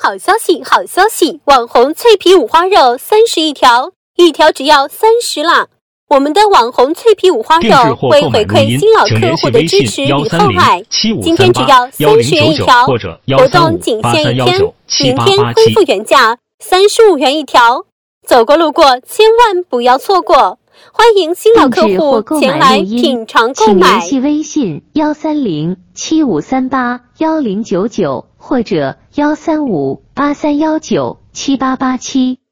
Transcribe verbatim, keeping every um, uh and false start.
好消息，好消息！网红脆皮五花肉三十一条，一条只要三十啦！我们的网红脆皮五花肉为回馈新老客户的支持与厚爱，今天只要三十元一条，活动仅限一天，明天恢复原价三十五元一条。走过路过，千万不要错过！欢迎新老客户前来品尝购买。 请联系微信幺三零七五三八幺零九九或者幺三五八三幺九七八八七。